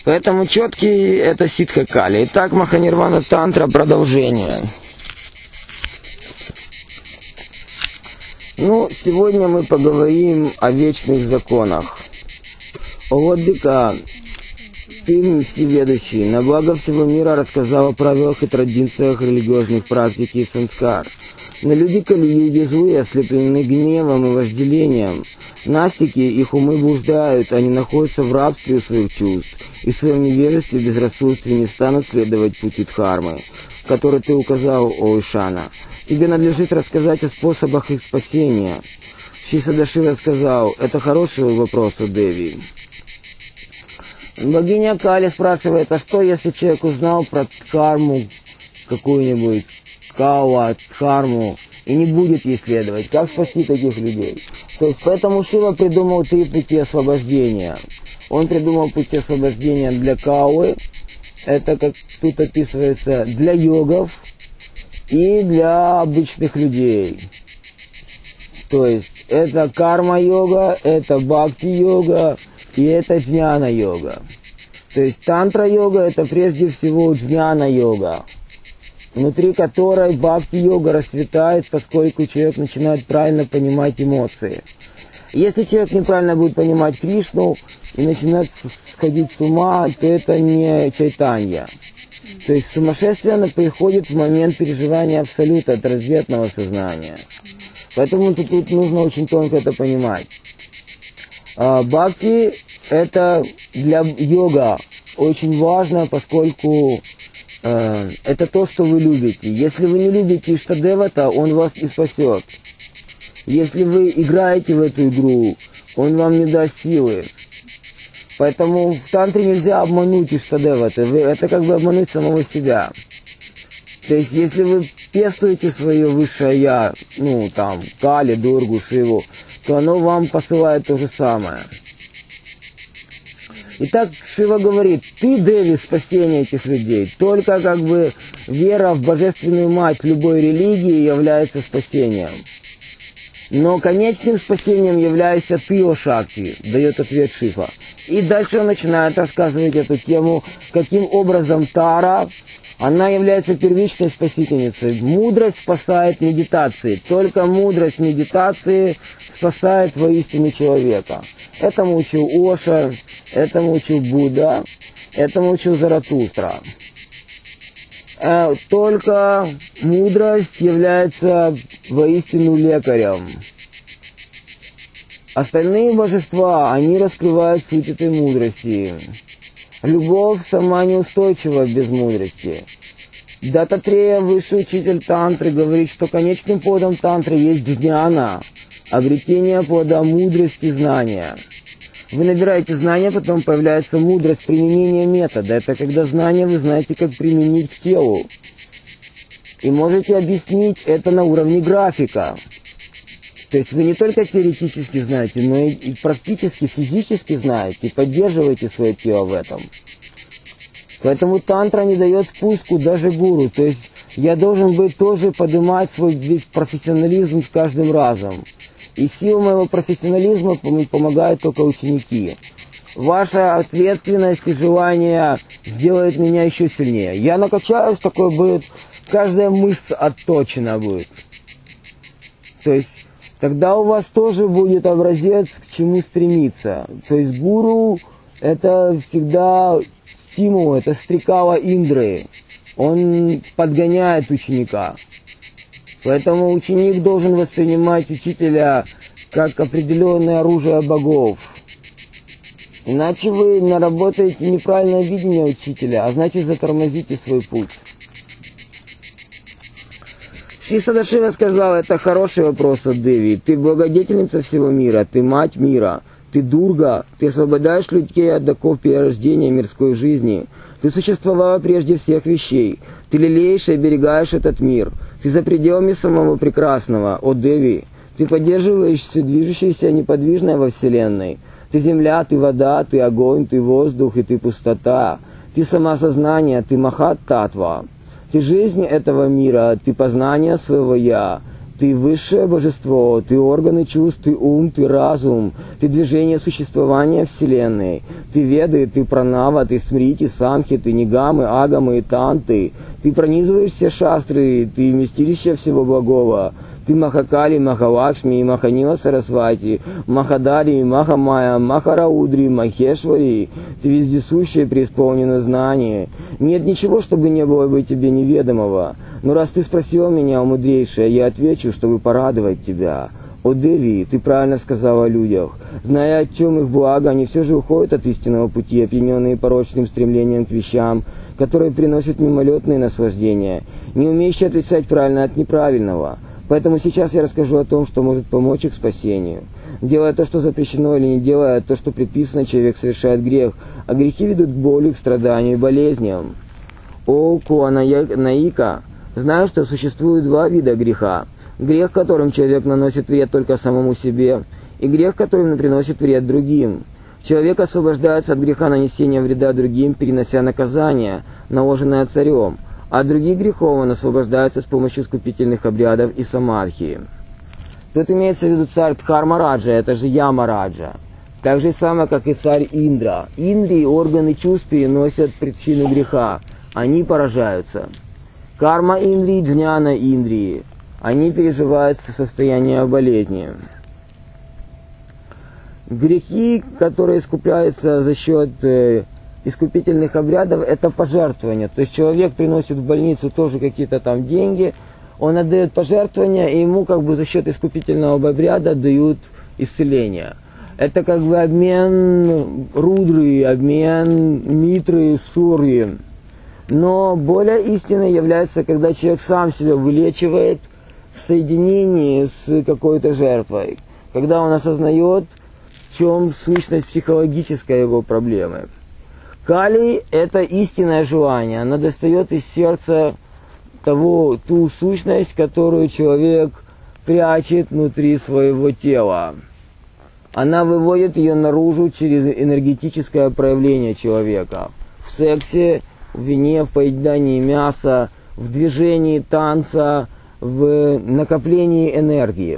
Поэтому четкий это Ситха Кали. Итак, Маханирвана Тантра, продолжение. Ну, сегодня мы поговорим о вечных законах. О Владыка, ты всеведущий, на благо всего мира рассказал о правилах и традициях религиозных практик и санскар. Но люди Кали-юги злые, ослеплены гневом и вожделением. Настики, их умы блуждают, они находятся в рабстве своих чувств, и в своем невежестве и безрассудстве не станут следовать пути Дхармы, который ты указал, о Ишана. Тебе надлежит рассказать о способах их спасения. Шри Садашива сказал, это хороший вопрос у Деви. Богиня Кали спрашивает, а что, если человек узнал про Дхарму какую-нибудь, Кала, Дхарму, и не будет ей следовать? Как спасти таких людей? То есть поэтому Шива придумал 3 пути освобождения. Он придумал пути освобождения для Калы, это, как тут описывается, для йогов и для обычных людей. То есть это карма-йога, это бхакти-йога и это джняна-йога. То есть тантра-йога это прежде всего джняна-йога, внутри которой бхакти-йога расцветает, поскольку человек начинает правильно понимать эмоции. Если человек неправильно будет понимать Кришну и начинает сходить с ума, то это не чайтанья. То есть сумасшествие оно приходит в момент переживания абсолюта, от разветного сознания. Поэтому тут нужно очень тонко это понимать. Бхакти это для йога очень важно, поскольку это то, что вы любите. Если вы не любите Иштадевата, он вас не спасет. Если вы играете в эту игру, он вам не даст силы. Поэтому в тантре нельзя обмануть Иштадевата. Это как бы обмануть самого себя. То есть, если вы пестуете свое высшее Я, ну там, Кали, Дургу, Шиву, то оно вам посылает то же самое. Итак, Шива говорит, ты, Деви, спасение этих людей. Только как бы вера в божественную мать любой религии является спасением. Но конечным спасением являешься ты, о Шакти, дает ответ Шива. И дальше он начинает рассказывать эту тему, каким образом Тара, она является первичной спасительницей. Мудрость спасает медитации. Только мудрость медитации спасает воистину человека. Этому учил Оша, этому учил Будда, этому учил Заратустра. Только мудрость является воистину лекарем. Остальные божества, они раскрывают суть этой мудрости. Любовь сама неустойчива без мудрости. Дататрея, высший учитель тантры, говорит, что конечным плодом тантры есть джняна, обретение плода мудрости, знания. Вы набираете знания, потом появляется мудрость применения метода. Это когда знания вы знаете, как применить к телу. И можете объяснить это на уровне графика. То есть вы не только теоретически знаете, но и практически, физически знаете, и поддерживаете свое тело в этом. Поэтому тантра не дает спуску даже гуру. То есть я должен быть тоже поднимать свой весь профессионализм с каждым разом. И сила моего профессионализма помогают только ученики. Ваша ответственность и желание сделает меня еще сильнее. Я накачаюсь, такой будет, каждая мышца отточена будет. То есть тогда у вас тоже будет образец, к чему стремиться. То есть гуру это всегда стимул, это стрекала Индры. Он подгоняет ученика. Поэтому ученик должен воспринимать учителя как определенное оружие богов. Иначе вы наработаете неправильное видение учителя, а значит затормозите свой путь. Шри Садашива сказал, это хороший вопрос от Деви. Ты благодетельница всего мира, ты мать мира, ты Дурга, ты освобождаешь людей от оков перерождения мирской жизни. Ты существовала прежде всех вещей, ты лелеешь и оберегаешь этот мир. Ты за пределами самого прекрасного, о Деви. Ты поддерживаешь все движущееся неподвижное во Вселенной. Ты земля, ты вода, ты огонь, ты воздух и ты пустота. Ты сама сознание, ты Махат Татва. Ты жизнь этого мира, ты познание своего Я. Ты высшее божество, ты органы чувств, ты ум, ты разум, ты движение существования Вселенной, ты веды, ты пранава, ты смрити, самхи, ты нигамы, агамы и танты, ты пронизываешь все шастры, ты вместилище всего благого, ты Махакали, Махалакшми, Маханила Сарасвати, Махадари, Махамая, Махараудри, Махешвари, ты вездесущее преисполнено знание. Нет ничего, чтобы не было бы тебе неведомого. Но раз ты спросил меня, о мудрейшая, я отвечу, чтобы порадовать тебя. О Деви, ты правильно сказала о людях. Зная, о чем их благо, они все же уходят от истинного пути, опьяненные порочным стремлением к вещам, которые приносят мимолетные наслаждения, не умеющие отличать правильное от неправильного. Поэтому сейчас я расскажу о том, что может помочь их спасению. Делая то, что запрещено, или не делая то, что предписано, человек совершает грех, а грехи ведут к боли, к страданию и болезням. О Куанаика, знаю, что существует два вида греха. Грех, которым человек наносит вред только самому себе, и грех, которым приносит вред другим. Человек освобождается от греха нанесения вреда другим, перенося наказание, наложенное царем, а от других грехов он освобождается с помощью искупительных обрядов и самадхи. Тут имеется в виду царь Дхармараджа, это же Ямараджа. Так же самое, как и царь Индра. Индрии, органы чувств, переносят причину греха. Они поражаются. Карма Индрии, Джняна Индрии. Они переживают состояние болезни. Грехи, которые искупляются за счет искупительных обрядов, это пожертвования. То есть человек приносит в больницу тоже какие-то там деньги, он отдает пожертвования, и ему как бы за счет искупительного обряда дают исцеление. Это как бы обмен рудры, обмен митры, сурьи. Но более истинной является, когда человек сам себя вылечивает в соединении с какой-то жертвой. Когда он осознает, в чем сущность психологической его проблемы. Кали – это истинное желание. Она достает из сердца ту сущность, которую человек прячет внутри своего тела. Она выводит ее наружу через энергетическое проявление человека. В сексе, в вине, в поедании мяса, в движении танца, в накоплении энергии.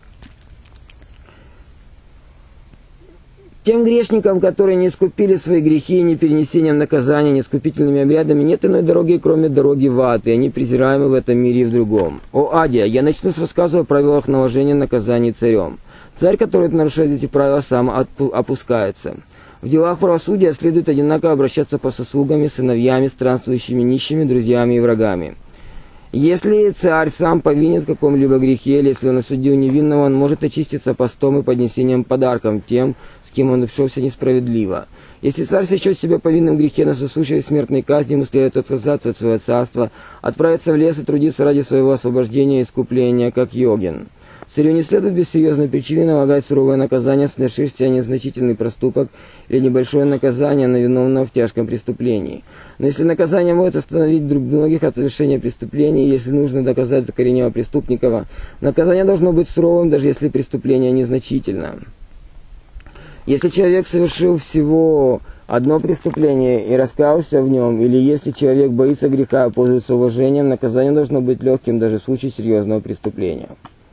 Тем грешникам, которые не искупили свои грехи ни перенесением наказания, ни искупительными обрядами, нет иной дороги, кроме дороги в ад, и они презираемы в этом мире и в другом. О Адия, я начну с рассказа о правилах наложения наказаний царем. Царь, который нарушает эти правила, сам опускается. В делах правосудия следует одинаково обращаться по сослугами, сыновьями, странствующими, нищими, друзьями и врагами. Если царь сам повинен в каком-либо грехе, или если он осудил невинного, он может очиститься постом и поднесением подарком тем, с кем он обшелся несправедливо. Если царь сочет себя повинным в грехе на сосущей смертной казни, ему следует отказаться от своего царства, отправиться в лес и трудиться ради своего освобождения и искупления, как йогин. Царю не следует без серьезной причины налагать суровое наказание, совершивший незначительный проступок или небольшое наказание на виновного в тяжком преступлении. Но если наказание может остановить многих от совершения преступлений, если нужно доказать закоренелого преступника, наказание должно быть суровым, даже если преступление незначительно. Если человек совершил всего одно преступление и раскаялся в нем, или если человек боится греха и пользуется уважением, наказание должно быть легким даже в случае серьезного преступления.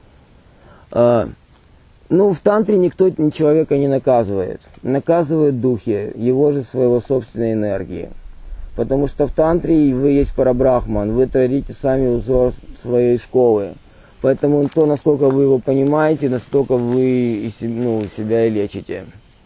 В тантре никто человека не наказывает. Наказывают духи, его же своего собственной энергии. Потому что в тантре вы есть парабрахман, вы творите сами узор своей школы. Поэтому то, насколько вы его понимаете, настолько вы себя и лечите.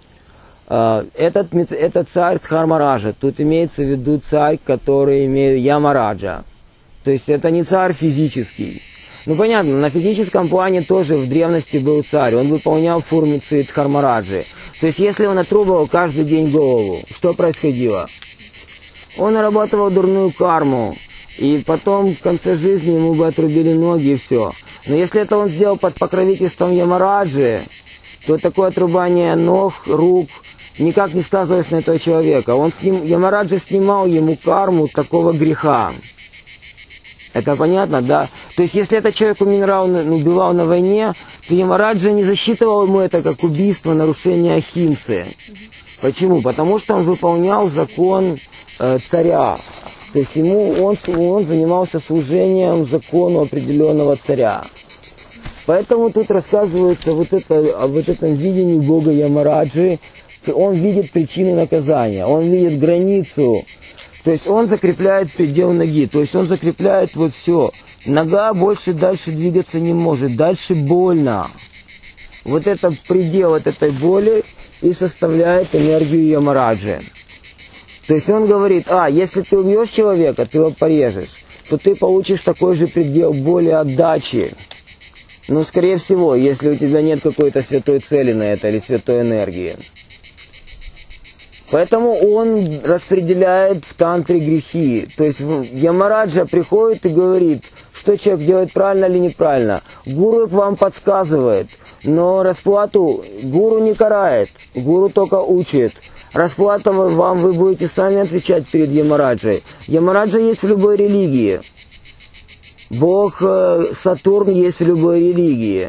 Этот царь Дхармараджа, тут имеется в виду царь, который имеет Ямараджа. То есть это не царь физический. Понятно, на физическом плане тоже в древности был царь, он выполнял функции Дхармараджи. То есть если он отрубал каждый день голову, что происходило? Он нарабатывал дурную карму, и потом в конце жизни ему бы отрубили ноги и все. Но если это он сделал под покровительством Ямараджи, то такое отрубание ног, рук никак не сказывалось на этого человека. Ямараджа снимал ему карму такого греха. Это понятно, да? То есть, если этот человек убивал на войне, то Ямараджа не засчитывал ему это как убийство, нарушение ахимсы. Почему? Потому что он выполнял закон царя. То есть, он занимался служением закону определенного царя. Поэтому тут рассказывается об этом видении Бога Ямараджи. Он видит причину наказания, он видит границу. То есть он закрепляет предел ноги, то есть он закрепляет вот все. Нога больше дальше двигаться не может, дальше больно. Вот это предел от этой боли и составляет энергию Ямараджи. То есть он говорит, если ты убьешь человека, ты его порежешь, то ты получишь такой же предел боли отдачи. Но скорее всего, если у тебя нет какой-то святой цели на это или святой энергии. Поэтому он распределяет в тантре грехи. То есть Ямараджа приходит и говорит, что человек делает правильно или неправильно. Гуру вам подсказывает, но расплату гуру не карает, гуру только учит. Расплату вы будете сами отвечать перед Ямараджей. Ямараджа есть в любой религии. Бог Сатурн есть в любой религии.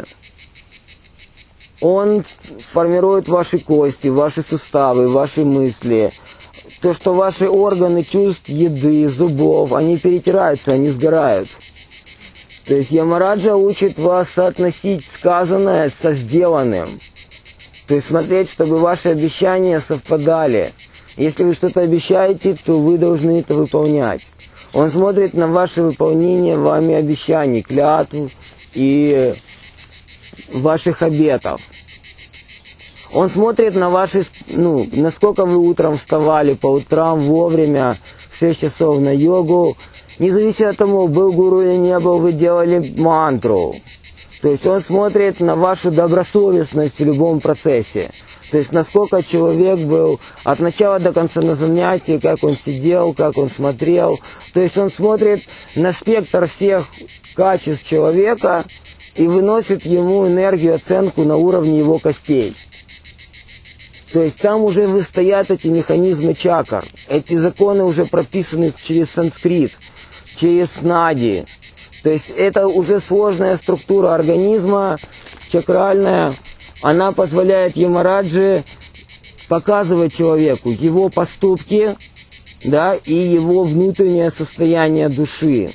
Он формирует ваши кости, ваши суставы, ваши мысли. То, что ваши органы чувств, еды, зубов, они перетираются, они сгорают. То есть Ямараджа учит вас соотносить сказанное со сделанным. То есть смотреть, чтобы ваши обещания совпадали. Если вы что-то обещаете, то вы должны это выполнять. Он смотрит на ваше выполнение вами обещаний, клятв и ваших обетов. Он смотрит на ваши, насколько вы утром вставали по утрам вовремя, в 6 часов на йогу. Независимо от того, был гуру или не был, вы делали мантру. То есть он смотрит на вашу добросовестность в любом процессе. То есть насколько человек был от начала до конца на занятии, как он сидел, как он смотрел. То есть он смотрит на спектр всех качеств человека и выносит ему энергию, оценку на уровне его костей. То есть там уже выстоят эти механизмы чакр. Эти законы уже прописаны через санскрит, через нади. То есть это уже сложная структура организма, чакральная. Она позволяет Ямараджи показывать человеку его поступки, да, и его внутреннее состояние души.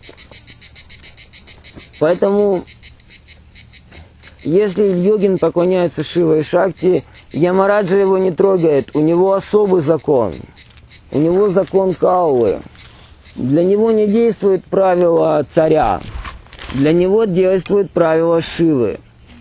Поэтому, если йогин поклоняется Шиве и Шакти, Ямараджа его не трогает, у него особый закон. У него закон Каулы. Для него не действует правило царя. Для него действует правило Шивы.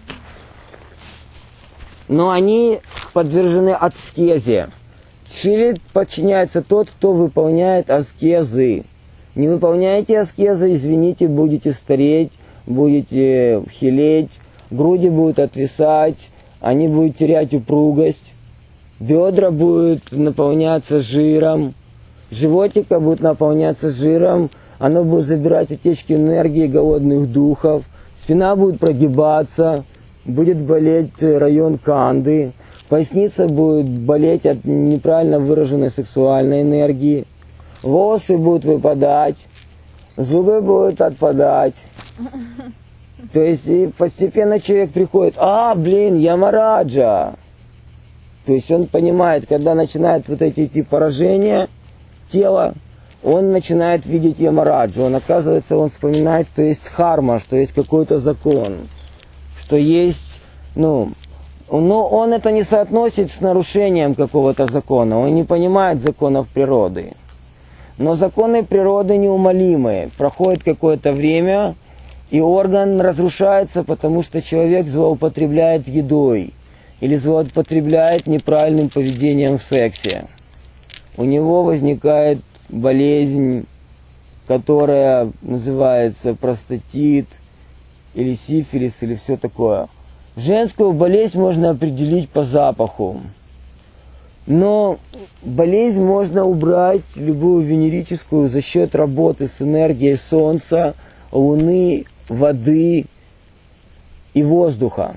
Но они подвержены аскезе. Шиве подчиняется тот, кто выполняет аскезы. Не выполняете аскезы, извините, будете стареть, будете хилеть, груди будут отвисать, они будут терять упругость, бедра будут наполняться жиром, животика будет наполняться жиром, оно будет забирать утечки энергии голодных духов, спина будет прогибаться, будет болеть район канды, поясница будет болеть от неправильно выраженной сексуальной энергии, волосы будут выпадать, зубы будут отпадать. То есть и постепенно человек приходит, Ямараджа. То есть он понимает, когда начинают вот эти поражения тела, он начинает видеть Ямараджу. Он, оказывается, он вспоминает, что есть дхарма, что есть какой-то закон, что есть, но он это не соотносит с нарушением какого-то закона, он не понимает законов природы. Но законы природы неумолимые. Проходит какое-то время, и орган разрушается, потому что человек злоупотребляет едой или злоупотребляет неправильным поведением в сексе. У него возникает болезнь, которая называется простатит или сифилис или все такое. Женскую болезнь можно определить по запаху. Но болезнь можно убрать, любую венерическую, за счет работы с энергией Солнца, Луны, воды и воздуха.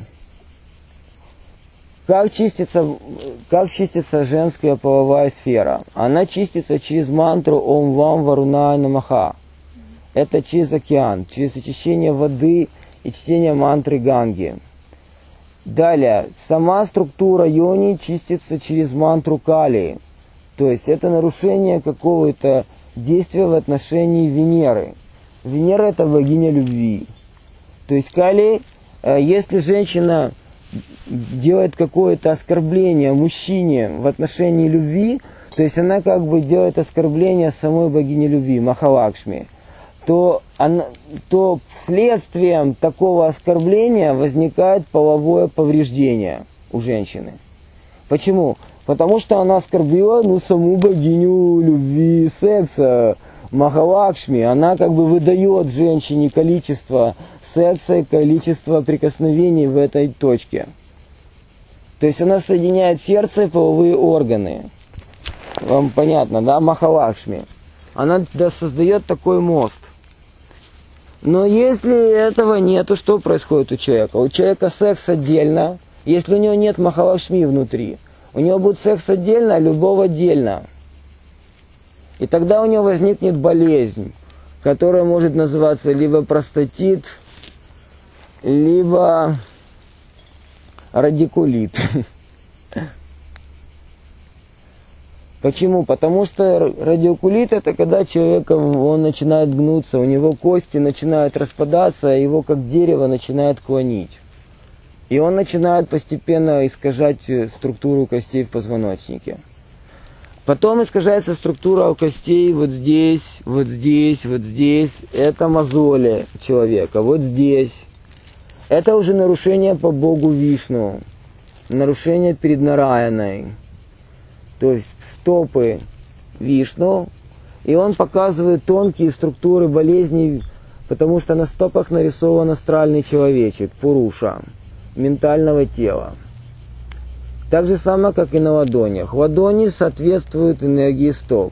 Как чистится женская половая сфера? Она чистится через мантру Ом Вам Варунай Намаха. Это через океан, через очищение воды и чтение мантры Ганги. Далее, сама структура йони чистится через мантру Кали. То есть это нарушение какого-то действия в отношении Венеры. Венера – это богиня любви. То есть Кали Если женщина делает какое-то оскорбление мужчине в отношении любви, то есть она как бы делает оскорбление самой богине любви, Махалакшми, то следствием такого оскорбления возникает половое повреждение у женщины. Почему? Потому что она оскорбила саму богиню любви и секса, Махалакшми. Она как бы выдает женщине количество секса и количество прикосновений в этой точке. То есть она соединяет сердце и половые органы. Вам понятно, да? Махалакшми. Она создает такой мост. Но если этого нет, то что происходит у человека? У человека секс отдельно, если у него нет Махалакшми внутри. У него будет секс отдельно, а любовь отдельно. И тогда у него возникнет болезнь, которая может называться либо простатит, либо радикулит. Почему? Потому что радикулит — это когда человек он начинает гнуться, у него кости начинают распадаться, а его как дерево начинает клонить. И он начинает постепенно искажать структуру костей в позвоночнике. Потом искажается структура костей вот здесь, вот здесь, вот здесь. Это мозоли человека. Вот здесь. Это уже нарушение по Богу Вишну. Нарушение перед Нараяной. То есть стопы Вишну. И он показывает тонкие структуры болезней, потому что на стопах нарисован астральный человечек, Пуруша, ментального тела. Так же самое, как и на ладонях. Ладони соответствуют энергии стоп.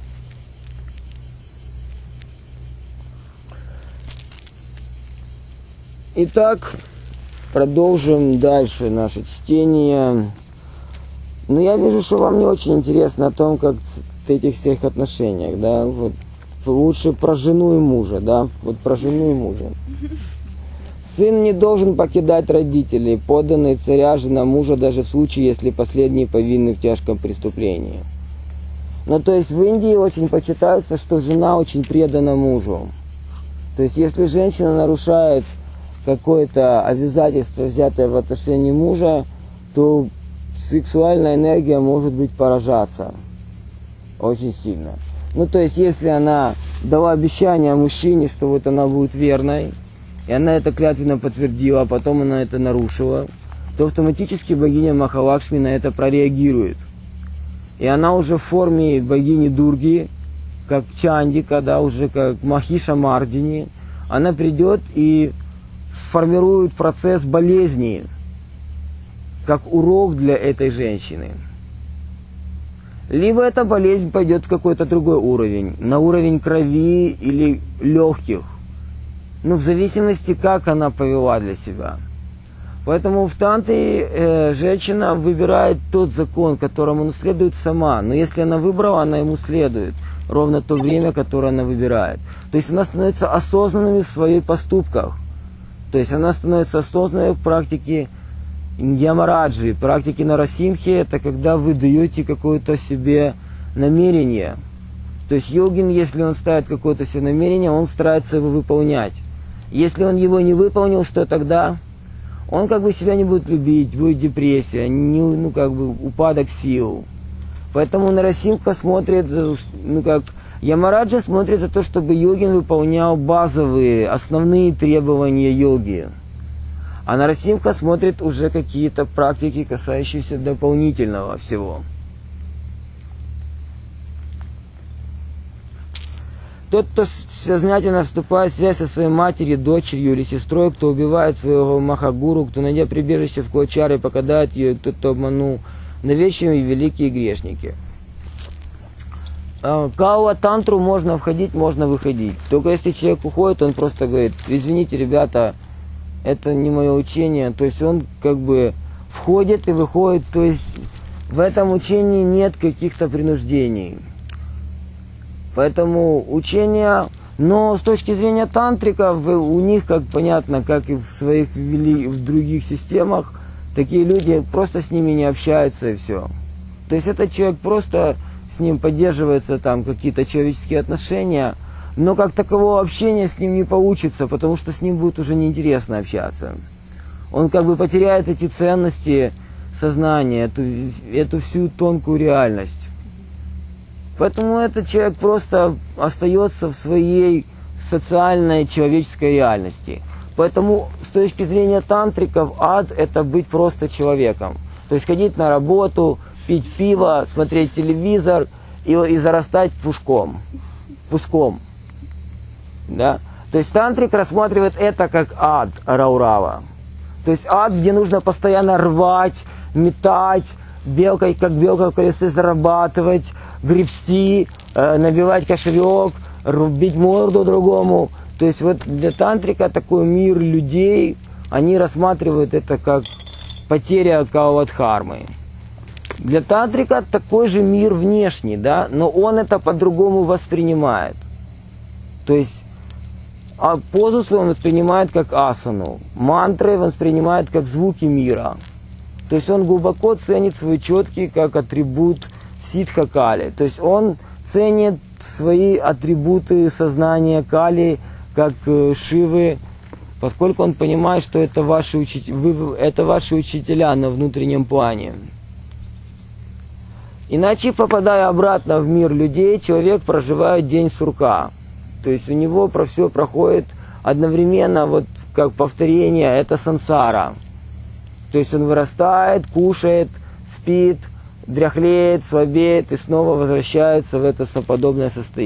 Итак, продолжим дальше наше чтение. Но я вижу, что вам не очень интересно о том, как в этих всех отношениях, да, вот лучше про жену и мужа, да, вот про жену и мужа. Сын не должен покидать родителей, подданные царя, жена мужа, даже в случае, если последние повинны в тяжком преступлении. Ну, то есть в Индии очень почитается, что жена очень предана мужу. То есть если женщина нарушает какое-то обязательство, взятое в отношении мужа, то сексуальная энергия может быть поражаться очень сильно. Ну, то есть если она дала обещание мужчине, что вот она будет верной, и она это клятвенно подтвердила, а потом она это нарушила, то автоматически богиня Махалакшми на это прореагирует. И она уже в форме богини Дурги, как Чандика, да, уже как Махиша Мардини, она придет и сформирует процесс болезни, как урок для этой женщины. Либо эта болезнь пойдет в какой-то другой уровень, на уровень крови или легких. Ну, в зависимости, как она повела для себя. Поэтому в тантре женщина выбирает тот закон, которому она следует сама. Но если она выбрала, она ему следует. Ровно то время, которое она выбирает. То есть она становится осознанной в своих поступках. То есть она становится осознанной в практике Ямараджи. Практике Нарасимхи — это когда вы даете какое-то себе намерение. То есть йогин, если он ставит какое-то себе намерение, он старается его выполнять. Если он его не выполнил, что тогда? Он как бы себя не будет любить, будет депрессия, ну как бы упадок сил. Поэтому Нарасимха смотрит, ну как Ямараджа смотрит за то, чтобы йогин выполнял базовые, основные требования йоги. А Нарасимха смотрит уже какие-то практики, касающиеся дополнительного всего. Тот, кто сознательно вступает в связь со своей матерью, дочерью или сестрой, кто убивает своего махагуру, кто, найдя прибежище в Куачаре, покидает ее, тот, кто обманул, навещаем и великие грешники. Кауа тантру можно входить, можно выходить. Только если человек уходит, он просто говорит: извините, ребята, это не мое учение. То есть он как бы входит и выходит. То есть в этом учении нет каких-то принуждений. Поэтому учение, но с точки зрения тантриков, у них, как понятно, как и в своих в других системах, такие люди просто с ними не общаются и все. То есть этот человек просто с ним поддерживаются там какие-то человеческие отношения, но как такового общения с ним не получится, потому что с ним будет уже неинтересно общаться. Он как бы потеряет эти ценности сознания, эту всю тонкую реальность. Поэтому этот человек просто остается в своей социальной человеческой реальности. Поэтому с точки зрения тантриков ад – это быть просто человеком. То есть ходить на работу, пить пиво, смотреть телевизор и зарастать пуском. Да? То есть тантрик рассматривает это как ад Раурава. То есть ад, где нужно постоянно рвать, метать, белкой, как белка в колесе зарабатывать, гребсти, набивать кошелек, рубить морду другому. То есть вот для тантрика такой мир людей, они рассматривают это как потеря кавадхармы. Для тантрика такой же мир внешний, да, но он это по-другому воспринимает. То есть позу свою он воспринимает как асану, мантры он воспринимает как звуки мира. То есть он глубоко ценит свой четкий как атрибут ситха кали. То есть он ценит свои атрибуты сознания кали, как Шивы, поскольку он понимает, что это ваши учителя на внутреннем плане. Иначе, попадая обратно в мир людей, человек проживает день сурка. То есть у него все проходит одновременно, вот как повторение, это сансара. То есть он вырастает, кушает, спит, дряхлеет, слабеет и снова возвращается в это соподобное состояние.